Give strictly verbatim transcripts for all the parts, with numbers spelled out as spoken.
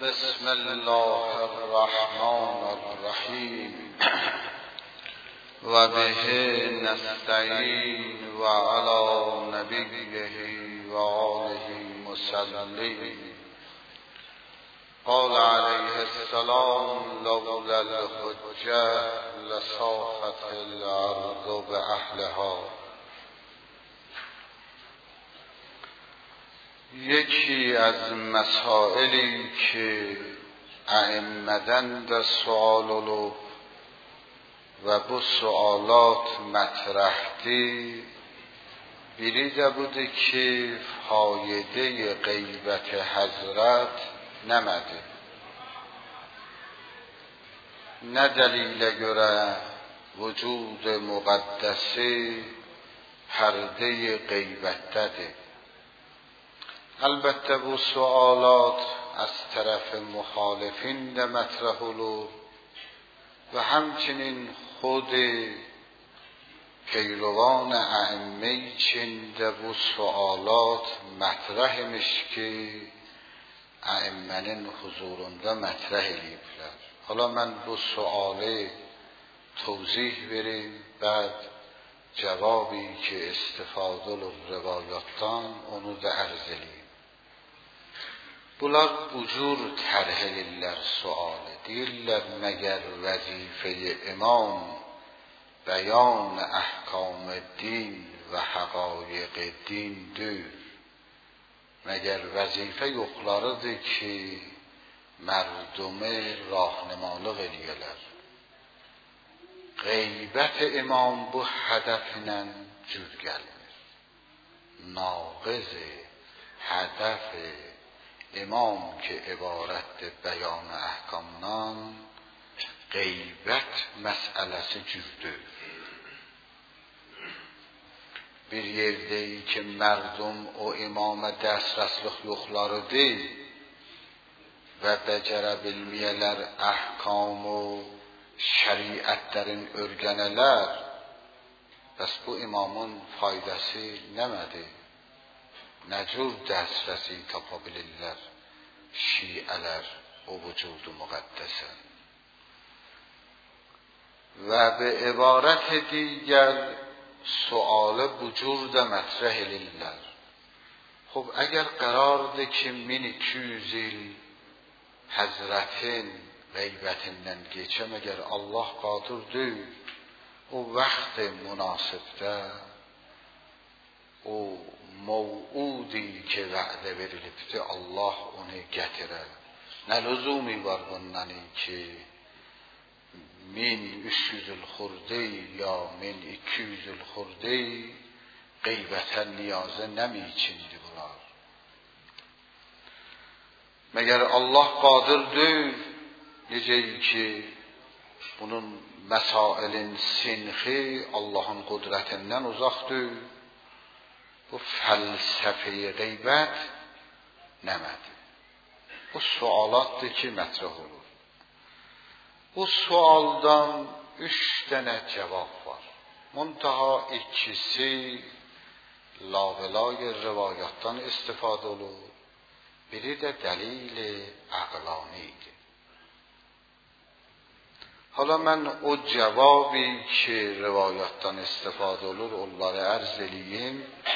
بسم الله الرحمن الرحیم و به نستعین و علی نبیه و آله مسلم. قال علیه السلام لولا الحجة لصاخت الارض باهلها. یکی از مسائلی که ائمه در سوالو و bu سوالات مطرح دی بریده بوده که فایده غیبت حضرت نمده، نه دلیل göre وجود مقدسی پرده غیبت داده. البته bu سوالات از طرف مخالفین ده مطرح olur و همچنین خود پیروان ائمه چین ده bu سوالات مطرح میشه که ائمه حضورونده مطرح لیبلر. حالا من bu سوال توضیح بریم، بعد جوابی که استفاده ل روایاتان اونو ده ارزلیم. Bunlar ucur terheliller sualı değiller meğer vazife imam beyan ahkam din ve hakayık dindir. Meğer vazife yoklarıdır ki merdumi rahnemalık ediyorlar. Gıybet imam bu hedefle cür gelmir. Naqız hedef امام که عبارت بیان احکامنان غیبت مسئله جوده. bir yerdeyی که مردم o امام دسترسlik yoxlarıdır ve becere bilmeyeler ahkam و şeriatlerin örgeneler, pes bu imamın faydası nemedi. Necur dəstəsi tapa bilirlər şiələr o vücudu müqəddəsən. Və به عبارت دیگر سوال بجور ده مطرح edirlər. خب اگر قرارdır ki min iki yüz il Həzrətin qeybetindən geçə, məgər Allah qadirdir o vaxt münasibdə o موعودی که وعده verilibdi Allah onu getirir. Ne lüzumu var bundan ki min üç yüz il xurdi ya min iki yüz il xurdi qeybeten niyazı nemi içindi bunlar. Meğer Allah qadirdir, necə ki bunun mesailin sinxi Allah'ın qudretinden uzaqdır. Bu felsefe gıybet nemedi. Bu sualatdır ki mətrah olur. Bu sualdan üç tane cevap var. Muntaha ikisi lavelay rivayattan istifade olur. Biri de delil aqlanidir. حالا من o cevabı ki rivayattan istifade olur onları arz edeyim.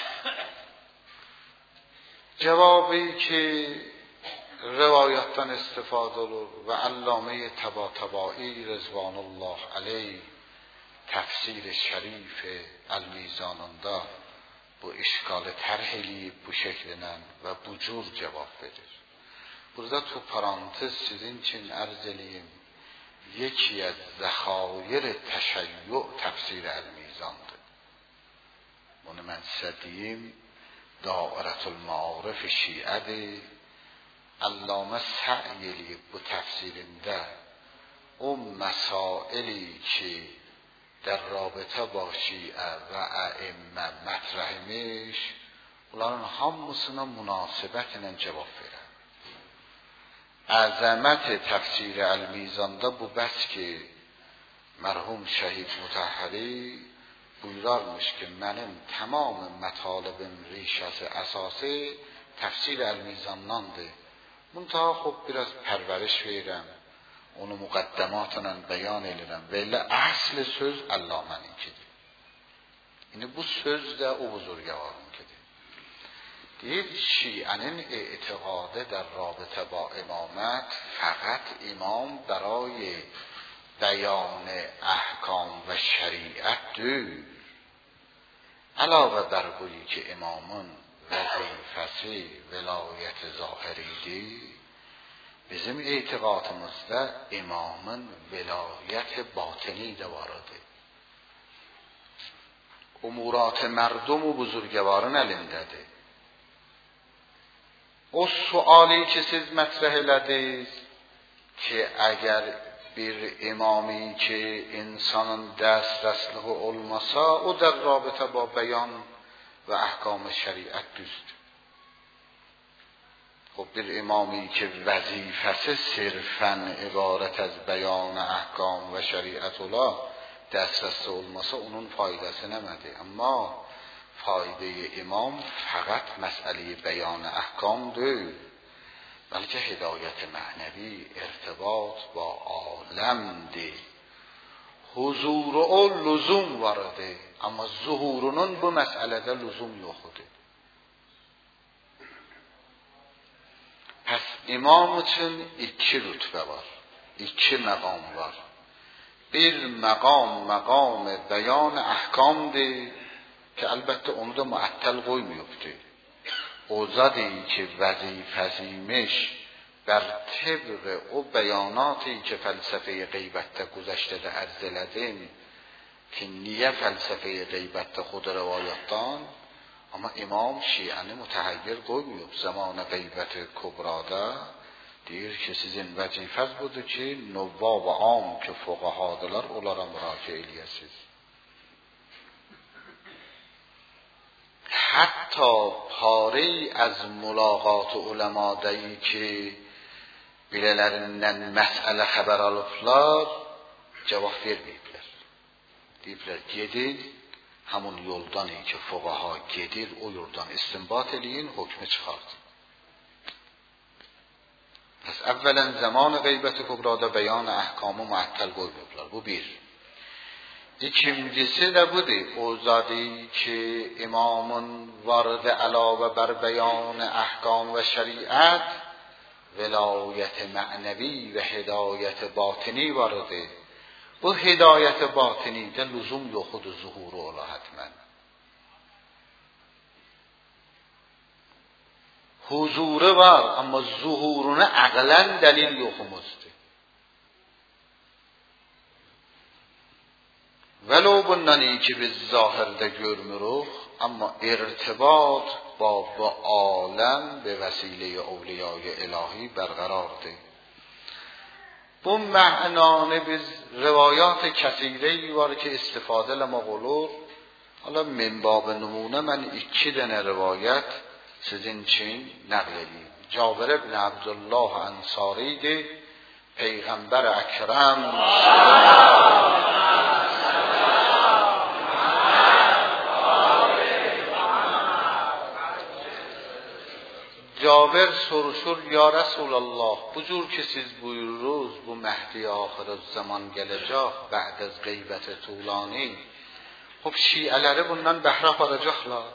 Cevabı ki rivayattan istifade olur ve Allame Tabatabai Rızvanullah aleyh tefsir şerif el-Mizanında bu işgalı tərh eləyib bu şekline ve bu cür cevap verir. Burada tu parantez sizin için arz edeyim. یکی از ذخایر تشیع تفسیر الميزانdır. Bunu mən sizə deyim, Dairətul Maarif şiədir. Allamə səy eləyib bu təfsirində o məsaili ki در رابطه با شیعه و ائمه مطرح imiş, onların hamısına münasibətlə cavab verir. عظمت تفسیر المیزانda bu bəs ki mərhum şəhid Mutahhari buyurarmış ki mənim tamam mətalibim rişəsi əsası tefsir el-Mizandandır. منتها خب biraz pərveriş verirəm, onu müqəddəmatla bəyan edirəm və elə əsl söz Allaməninkidir. Yəni bu söz də o buzurgvarınkidir. deyir شیعه‌nin اعتقاد در رابطه با امامت فقط امام برای بیان احکام و شریعت دور علاوه بر بویی که امامın vəzifəsi vilayət zahiridir. Bizim etiqadımızda imamın vilayət batini də var idi. Umurat mردم و buzurgvarın əlindədir. O suali ki siz mətrəh elədiniz ki əgər bir imami ki insanın dəstəsliği olmasa o در رابطه با بیان و احکام شریعت دوست. خب bir imami که وظیفه‌اش صرفاً عبارت از بیان احکام و شریعت الله دسترس olmasa onun faydası نمیده. اما فایده امام فقط مسئله بیان احکام değil بلکه هدایت معنوی ارتباط با عالم ده. حضور o lüzum var idi. Amma zuhurunun bu məsələdə lüzum yox idi. Pəs imam üçün iki rütbə var. İki məqam var. Bir məqam məqam bəyan əhkamdır ki əlbəttə onu da müəttəl qoymayıbdır. O zadı ki vəzifəsimiş بر طبق او بیاناتی که فلسفه غیبت گذشته ده عرض لدیم که نیه فلسفه غیبت خود روایتان اما امام شیعه متحیر قومیب زمان غیبت کبراده دیر که sizin vəzifəz budur ki nuvvab am که fuqahadılar onlara müraciə eləyəsiz. حتی پاره از ملاقات علما دایی که bilələrindən məsələ xəbər alıblar, cavab verməyiblər. Deyiblər, gedin, həmin yoldan ki, fuqaha gedir, o yoldan istinbat eləyin, hükmü çıxardın. Pəs əvvələn zaman qeybət-i kübrada bəyan əhkamı müəttəl qoyublar. Bu bir. İkincisi də budur. O zadı ki, imamın vardı əlavə bər bəyan əhkam və şəriət ولایت معنوی و هدایت باطنی وارده. bu هدایت باطنی ده لزوم یا خود ظهور اولا حتما حضوره var اما ظهورونه عقلا دلیل yoxumuzdur. ولو bundan ki biz zahirde görmürük ama irtibat با با عالم به وسیله اولیای الهی برقرارده. bu معنانه biz روایات کثیره var که استفاده لما قلور. حالا من باب نمونه من iki dənə روایت sizin için نقل edeyim. جابر ابن عبدالله انصاری دی پیغمبر اکرم Cabir soruşur, ya Resulallah, bu cür ki siz buyururuz, bu Mehdi ahir zaman gələcək, bə'd az qeybət tulani. Xub şiələri bundan bəhrə aparacaqlar.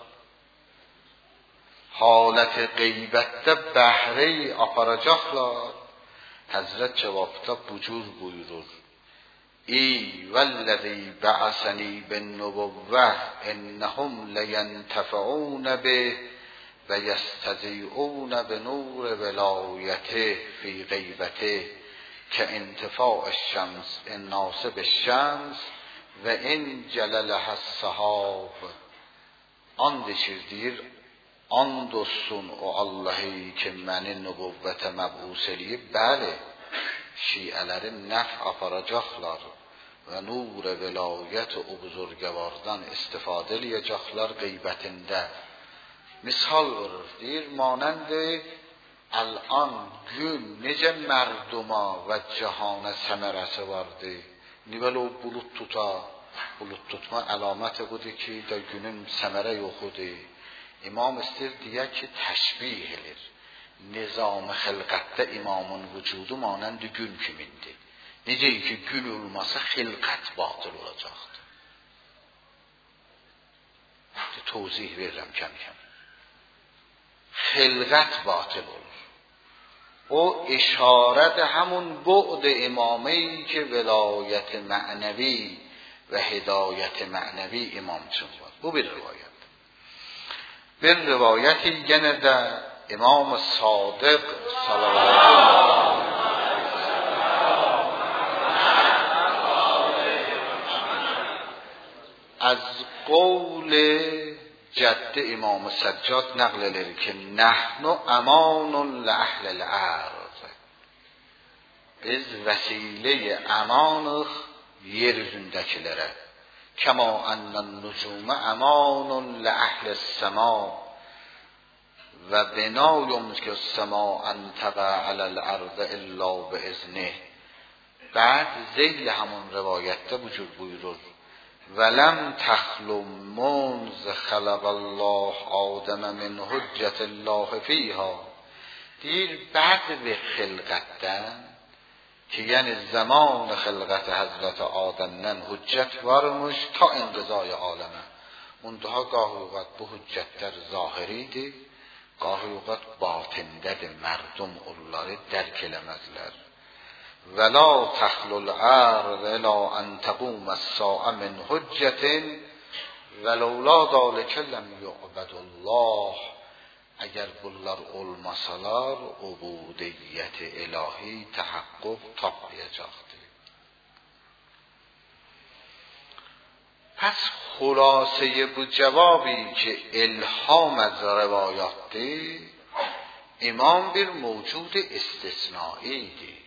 Halət qeybətdə bəhrə aparacaqlar. Həzrət cavabda bu cür buyurur. Ey vəllazi ba'asani bin nubuvvə innəhum ləyentəfəun bih و یستضیئون به نور ولایته فی غیبته که انتفاع الشمس الناس بالشمس و این جللها السحاب. and içirdir and olsun o Allah'ı ki məni nübüvvətə məbus eləyib. Bəli, şiələrin nəf aparacaqlar və nur velayət o buzurgəvardan istifadə eləyəcəklər qeybətində. Misal verir, deyir, مانند الان gün necə mərduma və cahana səmərəsi vardı. Nivel o bulut tuta, bulut tutma əlaməti budur ki, da günün səmərə yoxudur. İmam istəyir deyək ki, təşbih edir. nizam xilqatda imamın vücudu mانند gül kimindir. Necə ki gül olmasa xilqat batıl olacaqdır. توضیح verirəm kəm kəm. خلقت باطل olur. O işarət همون بعد امامی که ولایت معنوی و هدایت معنوی امام چون بود. Bu bir rivayet. Bir rivayeti gene de İmam Sadık sallallahu از قول جد امام سجاد نقل eder ki nahnu amanun li ahlil ard. Biz vəsilə amanıq yer üzündəkilərə. Kama annen nucuma amanun li ahlis sema. Və binayumuz ki sema antəqə aləl ardı illa bi iznih. بعد ذیل همون روایت وجود buyurur. ولم تخلو منذ خلق الله آدم من حجت الله فیها. دیر بعد به خلقتن که یعنی زمان خلقت حضرت آدم'dən حجت varmış ta انقضای عالمه. منتها گاهی اوقات bu hüccətlər zahiridir, gahı اوقات batindədir. Mərdum onları dərk eləməzlər. ولا تخلو الارض الا ان تقوم الساعه من حجة ولولا ذلك لم يعبد الله. اگر bunlar olmasalar ubudiyyət ilahi tahaqqüq tapmayacaqdır. پس خلاصه bu cevabی که الهام از روایاتdır امام bir موجود استثنائیdir.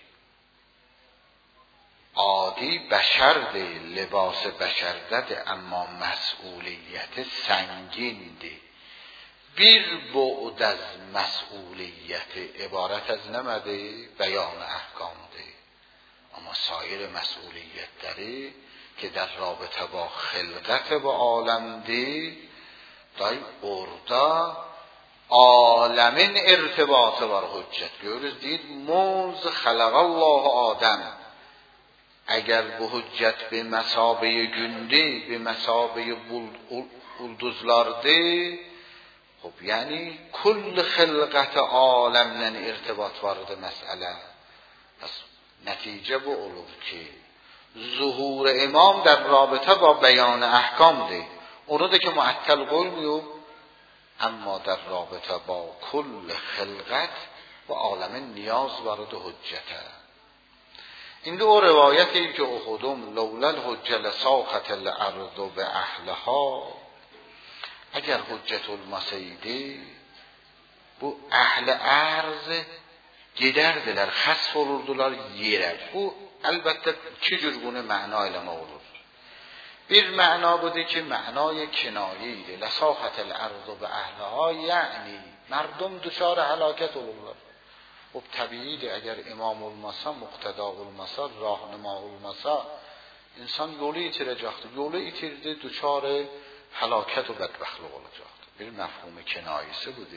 عادی بشرده، لباس بشردده، اما مسئولیت سنگینده. bir بعد از مسئولیت عبارت از نمده بیان احکامده، اما سایر مسئولیت داره که در رابطه با خلقت با عالمده دای orada عالمین ارتباط var hüccet. Görürüz değil, منذ خلق الله آدم. اگر bu hüccet به مسابه günde به مسابه ulduzlardı خب یعنی کل خلقت عالمden ارتباط vardı مسئله. پس نتیجه bu olur ki ظهور امام در رابطه با بیان احکام ده. اونو ده که معطل قلمیو اما در رابطه با کل خلقت و عالم نیاز وارد حجته. این دو روایتی که اخودم لولا الحجه لساقط الارض به اهلها. اگر حجت المسیده bu اهل arz giderdiler, hasf olurdular yere. Bu elbette iki cür bunu معنا ile olur. Bir معنا بوده که معنای کنایه‌ای ده. لساقط الارض به اهلها یعنی مردم دچار هلاکت olurlar. خب طبیعیه اگر امام olmasa, مقتدا olmasa, راهنما olmasa insan yolu yitirecektir. Yolu yitirdi, دچار هلاکت و بدبختlik olacaktır. Bir mefhum kinayesi بوده.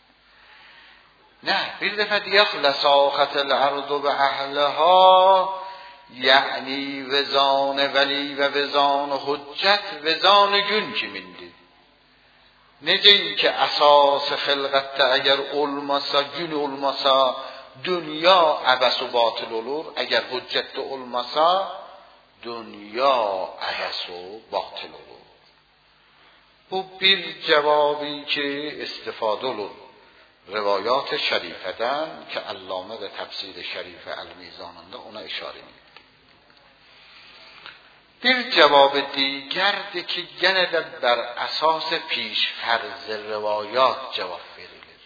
نه bir defa دیگه لساقط الارض به اهلها یعنی وزان ولی و وزان حجت وزان gün kimindir. Necə ki əsas xilqətdə əgər olmasa, gün olmasa, dünya əbəs və batıl olur. Əgər hüccətdə olmasa, dünya əbəs və batıl olur. Bu bir cevabی که استفاده olur. روایات شریفدن که علامه در تفسیر شریف المیزاننده ona اشاره می‌کنه. bir cevap دیگرده که gene de bər əsas پیش فرض روایات cevap verilir.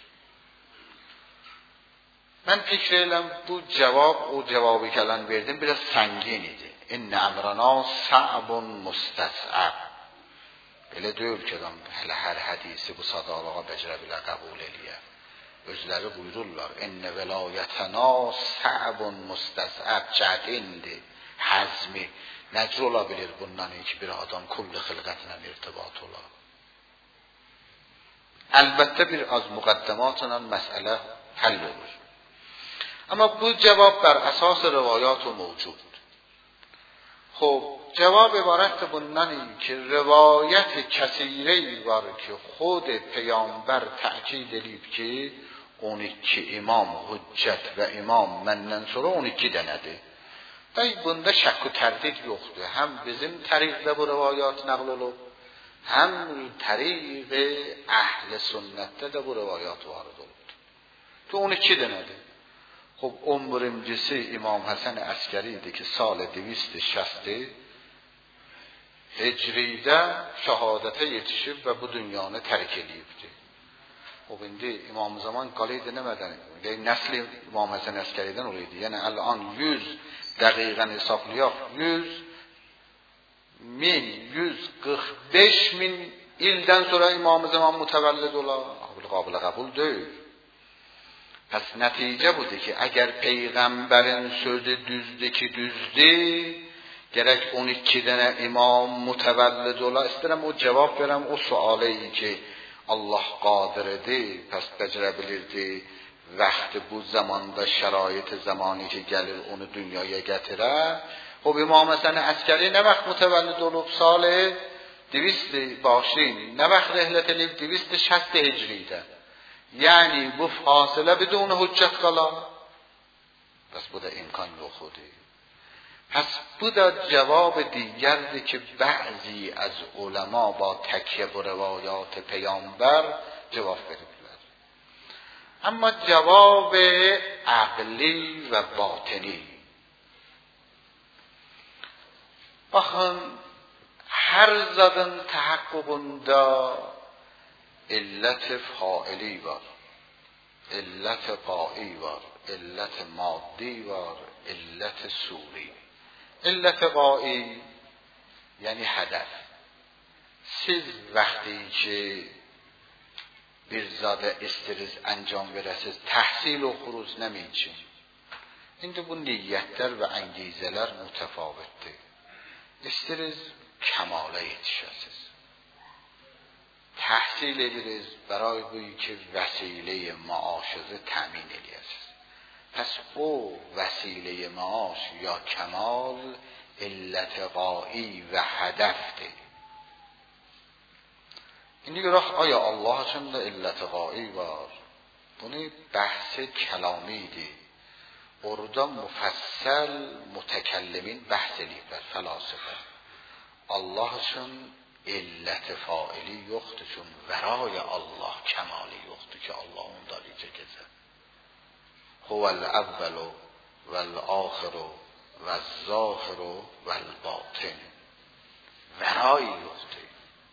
من فکر edirəm bu cevap o cevabı ki الان verdim biraz sangin idi. İnne emrana sa'bun mustas'ab. Elə deyil ki adam hələ hər hədisi bu sadalığa becərə bilə qəbul eləyə. Özləri buyururlar. İnne velayətəna sa'bun mustas'ab çətindir, həzmi. Necə ola bilir bundan ki bir adam kulli xilqətlə irtibat olar. Əlbəttə bir az müqəddəmatla məsələ حل olur. Ama bu cevap bر اساس روایات موجود. خب جواب عبارت bundan که روایت کثیری var که خود پیامبر تأکید edib ki on iki imam hüccət və imam məndən sonra on iki dənədir. Və bunda şək və tərdid yoxdur. Həm bizim təriqdə bu rivayat nəql olub, həm təriq əhl-i sünnətdə də bu rivayat varid olubdur. Ki on iki dənədir. خب on birincisi İmam Həsən Əskəri idi ki sal دویست و شصت hicridə şəhadətə yetişib və bu dünyanı tərk edibdir. خب indi İmam Zaman qalıydı nəmədən? Nəsl İmam Həsən Əskəridən oluydu. Yəni الان yüz dəqiqən hesablayaq yüz min, yüz qırx beş min ildən sonra İmam Zaman mütəvəllid ola. Qabil qəbul deyil. Pəs nəticə budur ki, əgər Peyğəmbərin sözü düzdür ki düzdür, gərək on iki dənə imam mütəvəllid ola. İstərəm o cavab verəm o sualəyi ki, Allah qadirdir, pəs bəcərə bilirdi, vaxtı bu zamanda şərait zamani ki gəlir onu dünyaya gətirə. O İmam Həsən Əskəri nə vaxt mütəvəllid olub? Sal دویست başlayın. Nə vaxt rəhlət edib? دویست و شصت hicridə. Yani bu fasıla بدون hüccət qala. Pəs bu da imkan yoxudur. Pəs bu da cevab دیگرdir ki بعضی از علما با تکیه بر روایات پیامبر جواب veriblər. Amma cevab عقلی və batini. Baxın, hər zadın təhəqqüqündə illət faili var, illət qai var, illət maddi var, illət suri. İllət qai yəni hədəf. Siz vəqti ki bir zadə istiriz انجام verəsiz, təhsil oxuruz nəmiçin? İndi bu niyyətlər və əngizələr mütəfavitdir. İstiriz kəmala yetişəsiz. تحصیل edilir برای بویی که وسیله معاشرة تأمین edəsiz. پس او وسیله معاش یا کمال علت قایی و هدفdir. İndi görək aya Allah üçün də illət qai var. Bunu bəhs kəlamidir. Orada müfəssəl mütəkəllimin bəhs ediblər fəlاسفه. Allah üçün illət faili yoxdur چون ورای الله کمالی yoxdur ki Allah onu darice gezər. هو الاول والآخر والظاهر والباطن. ورای yoxdur.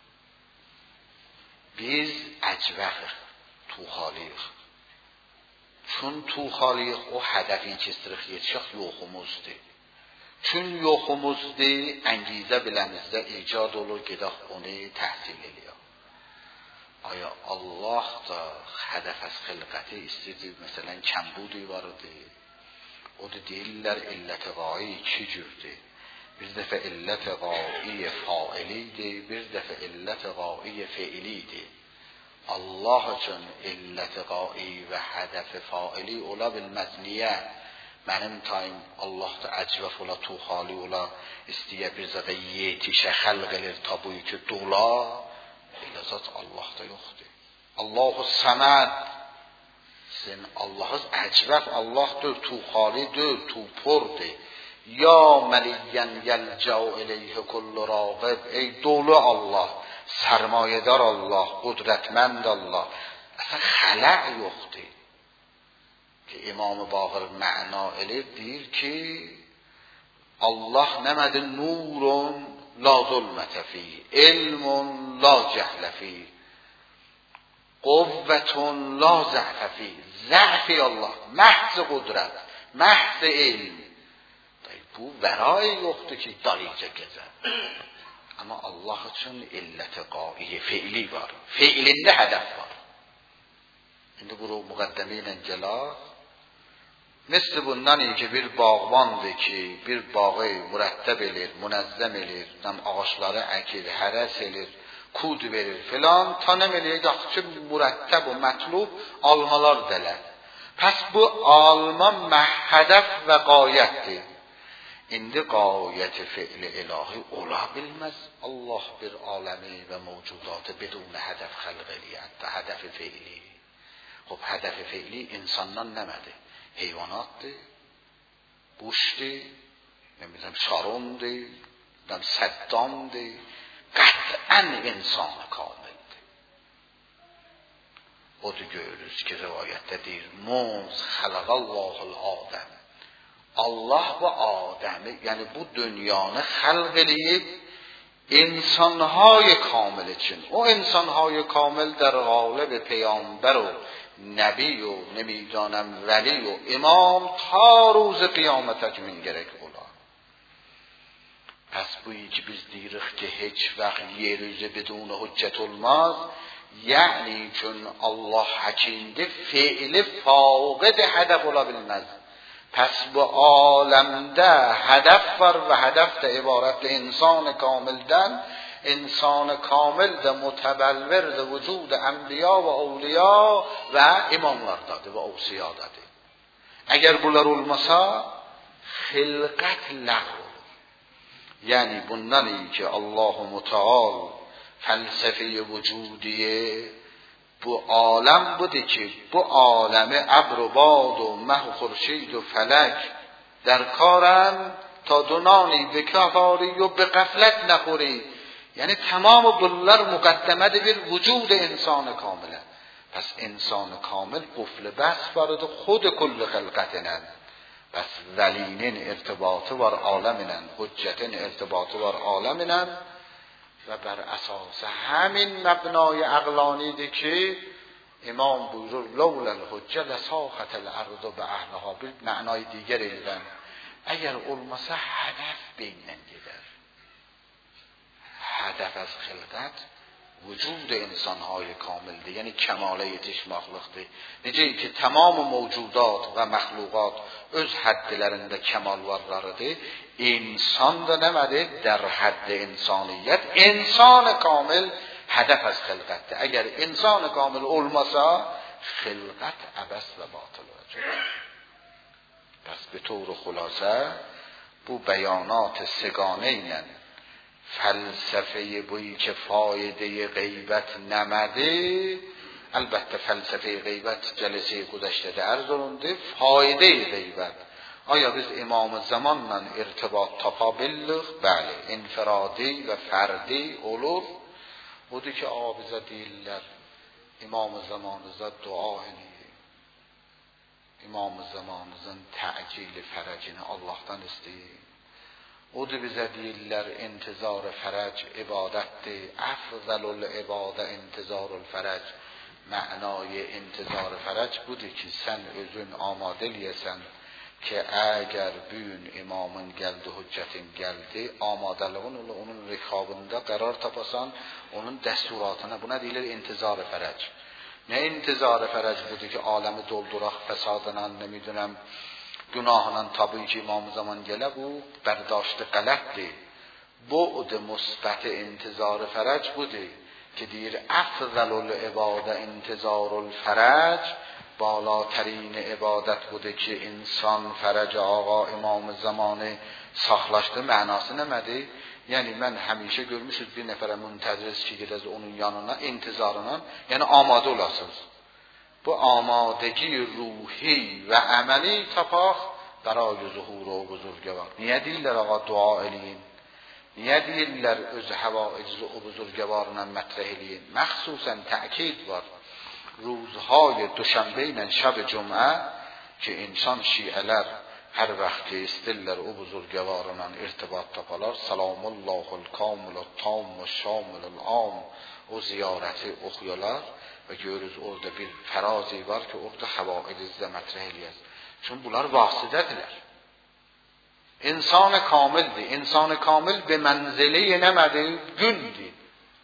Biz əcvəxik, tuxalıyıq. Çün tuxalıyıq o hədəfin kestiriq yetişək yoxumuzdur. Çün yoxumuzdur, əngizə biləmizdə icad olur, gedək onu təhsil eləyək. Aya Allah da hədəf az xilqəti istəyir, məsələn, kəmbudi var idi. O da deyirlər, illət qai iki cürdür. Bir dəfə illət qai failidir, bir dəfə illət qai feilidir. Allah üçün illət qai və hədəf faili ola bilməzniyə. Mənim tayım Allah da əcvəf ola, tuxali ola, istəyə bir zədə yetişə xəlq elir tabuyu ki dola. Elə zat Allah da yoxdur. Allahu səməd. Sizin Allahız əcvəf Allahdır, tuxalidir, tupurdur. Ya məliyyən yəlcəu eləyhə kullu rağib. Ey dolu Allah, sərmayədar Allah, qudrətmənd Allah. Əsən xələq yoxdur. Ki İmam Baqir məna eləyir, deyir ki Allah nəmədi? Nurun la zulmətə fi, ilmun la cəhlə fi, quvvətun la zəfə fi. Zəfi Allah, məhz qudrət, məhz ilm. Bu vəray yoxdur ki daricə gəzər. Amma Allah üçün illət qai feili var. Feilində hədəf var. İndi bu müqəddəmə ilə gələk. Misli bundan iyi ki bir bağbandır ki bir bağı mürəttəb elir, münəzzəm elir, ağaçları əkir, hərəs elir, kud verir filan, tanım eləyək ki mürəttəb və mətlub almalar dələr. Pes bu alma hedef ve gayettir. İndi gayet fi'li ilahi olabilmez. Allah bir alemi ve mevcudatı bedun hedef halqiliyat ve hedef fi'li. Hop hedef fi'li insandan nemedi. Heyvanattı, kuştu, nemidim sarundu, nem seddamdı. Qat'an insan kamildi. O da görürüz ki rivayette deyir. Muz halaqallahul Adem. Allah bu Adem'i, yani bu dünyanı halq eləyib insanهای kamil için. O insanهای kamil در قالب پیامبر و نبی و نمیدانم ولی و امام تا روز قیامت اکمین gerek olar. Pes bu ki biz deyirik ki hiç vaqt yeryüzü bedun hüccet olmaz. Yani çün Allah hakimdir, fiili fauqid hedef olabilmez. Pes bu alemde hedef var ve hedef de ibaretli insan kamilden, insan kamil de mutebelvir de vücud enbiya ve evliya ve imamlardadır ve avsiyadadır. Eğer bunlar olmasa hilqat lağv olur. Yani bundan iyi ki Allah-u Muteal felsefe-i vücudiye bu alem budur ki bu alemi ابر و باد و مه و خورشید و فلک در کارن تا دونانی بکافاری و به غفلت نخوری. یعنی تمام bunlar مقدمه bir vücud insan kamile. Pes insan kamil قفل بس vardı خود کل خلقتنن. Pes velinin irtibatı var aleminen, hüccetin irtibatı var aleminen. و بر اساس همین مبنای عقلانیه که امام buyurur لولا الحجه لساخت الارض باهلها. bir معنای دیگر elden eğer olmasa hedef beyninden gider. Hedef az xilqat vücud insanهای kamildir. Yani kemale yetişmekliktir. Necə ki tamam mevcudat ve mahlukat öz haddlerinde kemal varlarıdır. İnsan da nemədir? Der hadd insaniyet. İnsan kamil hedef az xilqatdir. Eğer insan kamil olmasa xilqat abes ve batıl olacak. Pes به طور خلاصه bu beyanat سگانه ile فلسفه بویی که فایده غیبت نمده، البته فلسفه غیبت جلسه گذشته عرض olundu. فایده غیبت آیا biz امام زمانla ارتباط tapabilik؟ بله، انفرادی و فردی olur. Odur ki abize deyirlər imam zamanınızda dua edin. İmam zamanınızın təcil fərəcini Allah'tan isteyin. Odur bizə deyirlər intizar fərəc ibadətdir. Əfzəlul ibadə intizarul fərəc. Mənayı intizar fərəc budur ki sən özün amadə eləyəsən ki əgər bugün imamın gəldi, hüccətin gəldi, amadəlığın ola onun rikabında qərar tapasan, onun dəsturatına, buna deyilir intizar fərəc. Nə intizar fərəc budur ki aləmi dolduraq fəsadına, nemidirəm, günahla tabii ki imam zaman gələ bu bərdاشت qələtdir. Bu'd musbət intizar fərəc budur ki deyir əfzəlul ibadə intizarul fərəc. بالاترین عبادت بوده که انسان فرج آقا امام زمانه saxlaşdı mənası nəmədir? Yəni mən həmişə görmüşüz bir nəfərə müntəzir ki gedəz onun yanına, intizarına, yəni amadə olasınız. Bu amadəgi ruhi və əməli tapaq برای ظهور و بزرگوار. Niyə deyirlər ağa dua eləyin? Niyə deyirlər öz həvaicinizi o buzurgvarla mətrəh eləyin? Məxsusən təkid var. روزهای دوشنبه ilə شب جمعه که انسان شیعələr hər vaxt ki istirlər o buzurgvarla irtibat tapalar. Salam Allahul kamil tam və şamil am o ziyarəti oxuyarlar və görürüz orada bir fərazi var ki orada həvaicizdə mətrəh eləyir. Çünki bunlar vasitədirlər. İnsan kamildir. İnsan kamil به منزله نمده gündür.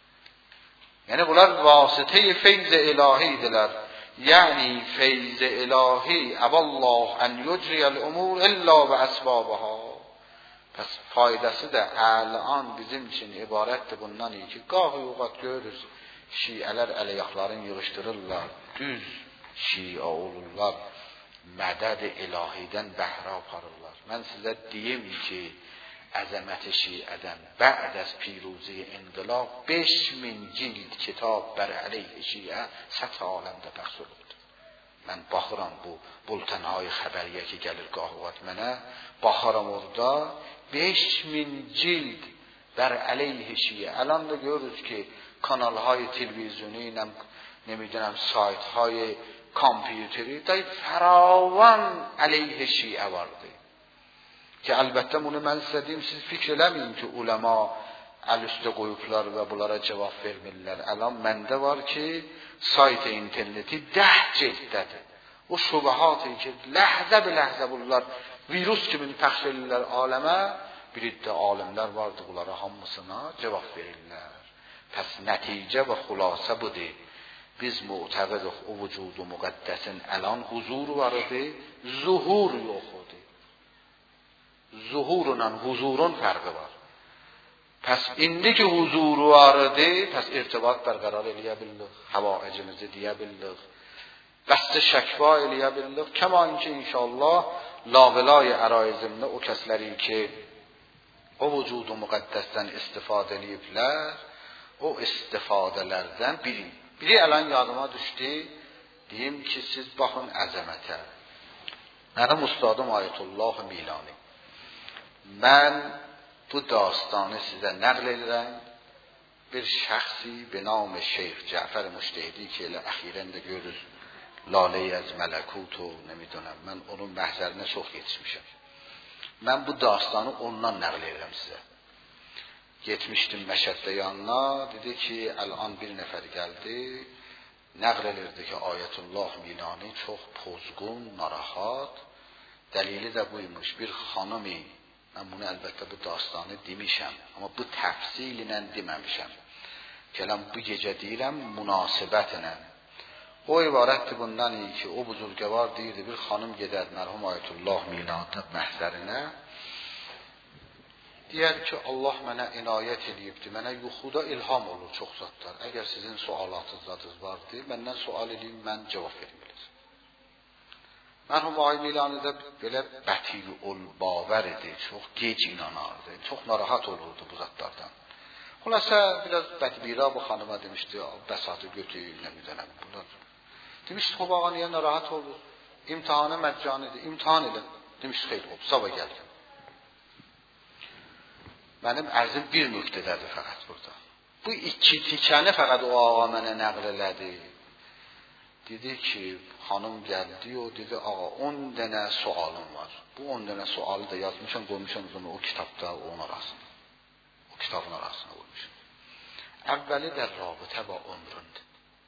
Yani bunlar vasıte-i feyz ilahidirler. Yani feyz ilahi evallah en yucriyel umur illa ve esbabaha. Pes faydası da əlan bizim için ibarətdir bundan iyi ki qahı yuqat görürüz. Şiələr əleyhlərin yığışdırırlar. Düz şiə olurlar. Mədəd ilahidən bəhrə aparırlar. Mən sizə deyim ki, əzəmət şiədən bə'd az پیروزی انقلاب beş min cild kitab bər əleyh şiə səth aləmdə pəxş olundu. Mən baxıram bu bultanهای xəbəriyyə ki gəlir qahvat mənə, baxıram orada beş min cild bər əleyh şiə. الان da görürüz ki kanalهای تلویزیونی نمیدونم سایت های کامپیوتری دای فراوان علیه شیعه vardı. Ki əlbəttə bunu mən sizə deyim, siz fikr eləməyin ki, ulema əl üstə qoyublar və bunlara cavab vermirlər. Əlan məndə var ki, sayt interneti dəh cildədir. O şubahatı ki, ləhzə bir ləhzə bunlar virus kimi pəxş edirlər aləmə, bir iddə alimlər vardı, bunlara hamısına cavab verirlər. Pəs nəticə və xülasə budur. Biz mu'təqidik o vücudu müqəddəsin əlan huzur var idi, zuhur yox idi. Zuhurla huzurun fərqi var. Pəs indi ki huzuru var idi, pəs irtibat bərqərar eləyə bildik, həvaicimizi deyə bildik, dəstə şəkva eləyə bildik. Kəma ki inşallah lağilay əraizimdə o kəsləri ki o vücudu müqəddəsdən istifadə eləyiblər, o istifadələrdən biri. Biri ələn yadıma düşdü, deyim ki siz baxın əzəmətə. Mənim ustadım Ayətullah Milani. Mən bu dastanı sizə nəql edirəm. Bir şəxsi به نام şeyx Cəfər Müştehidi ki elə əxirən də görürüz Lalə-i az mələkut o nemiddunəm. Mən onun məhzərinə çox yetişmişəm. Mən bu dastanı ondan nəql edirəm sizə. Getmişdim Məşəddə yanına, dedi ki الان bir nəfər gəldi, nəql edirdi ki Ayətullah Milani çox pozğun, narahat. Dəlili də buymuş, bir xanımi. Mən bunu əlbəttə bu dastanı demişəm, amma bu təfsil ilə deməmişəm. Gələm bu gecə deyirəm münasibətlə. O ibarətdir bundan iyi ki, o buzurgəvar deyirdi, bir xanım gedər mərhum Ayətullah Milani məhzərinə. Deyər ki, Allah mənə inayət eləyibdi, mənə yuxuda ilham olur çox zatlar. Əgər sizin sualatınız vardı, məndən sual edin, mən cavab verim. Mərhum Ay Milani'də belə bətiül bavər idi, çox gec inanardı, çox narahat olurdu bu zatlardan. Xülasə biraz bədbira bu xanıma demişdi, bəsatı götür, nə bilənəm bunlar. Demişdi, xub ağa niyə narahat olur? İmtihanı məccanidir, imtihan elə. Demişdi, xeyr olub, sabah gəldim. Mənim ərzim bir nöqtədədir fəqət burada. Bu iki tikəni fəqət o ağa mənə nəql elədi. Dedi ki, xanım gəldi o dedi, ağa on dənə sualım var. Bu on dənə sualı da yazmışam, qoymuşam o kitabda, onun arasında. O kitabın arasına qoymuşam. Əvvəli də rabitə və ömründür.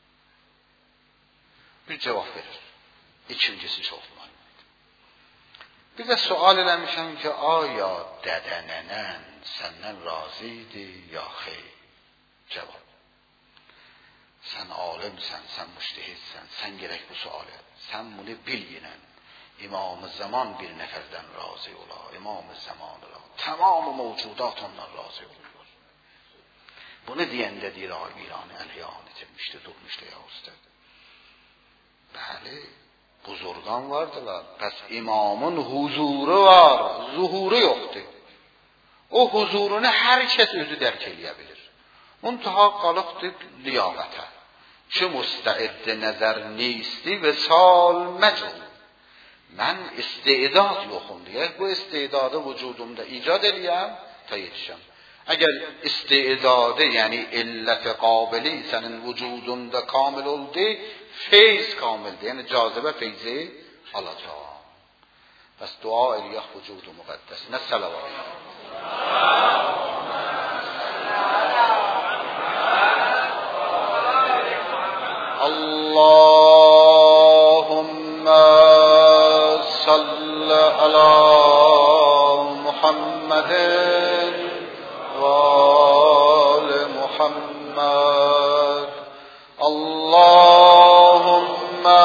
Bir cavab verir. İkincisi çox mühüm. Bir də sual eləmişəm ki, aya dədənənən səndən razı idi, ya xeyr? Cavab. Sən alimsən, sən müştehidsən, sən gerək bu sualı. Sən bunu bil yenə. İmam-ı zaman bir nəfərdən razı ola, İmam-ı zaman ola. Tamamı mevcudat ondan razı olurlar. Bunu deyəndə deyir, ay Milani əlyan itirmişdi, durmuşdu ya usta. Bəli, buzurgan vardılar. Pəs imamın huzuru var, zuhuru yoxdur. O huzurunu hər kəs özü dərk eləyə bilir. Muntaha qalıqdır liyaqətə. Ki müstəid nəzər neyisdi və sal məcul. Mən istedad yoxum deyək, bu istedadı vücudumda icad eləyəm, ta yetişəm. Əgər istedadı, yəni illət-i qabili sənin vücudunda kamil oldu, feyz kamildir, yəni cazibə feyzi alacaq. Bəs dua eləyək vücudu müqəddəsinə səlavat. Allahümme salli ala Muhammedin ve ali Muhammed. Allahümme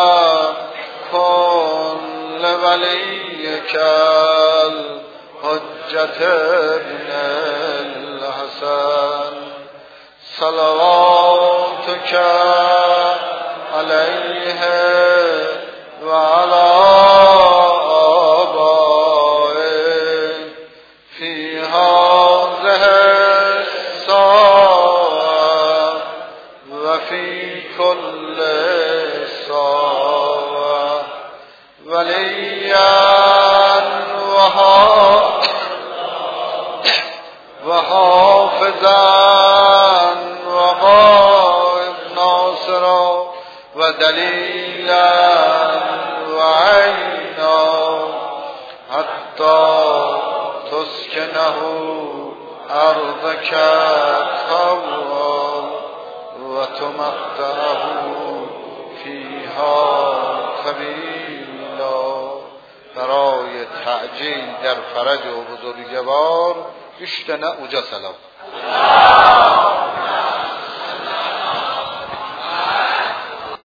kun li veliyyekel hüccet ibnil Hasan. Salavatuke aleyhe وعلى آبائه في هذه الساعة وفي كل ساعة وليا وحافظا وقائد ناصرا ودليلا وعينا حتى تسكنه أرضك طوعا وتمتعه فيها طویلا. برای تعجیل در فرج و بزرگوار بیشتر نه اوجا سلام.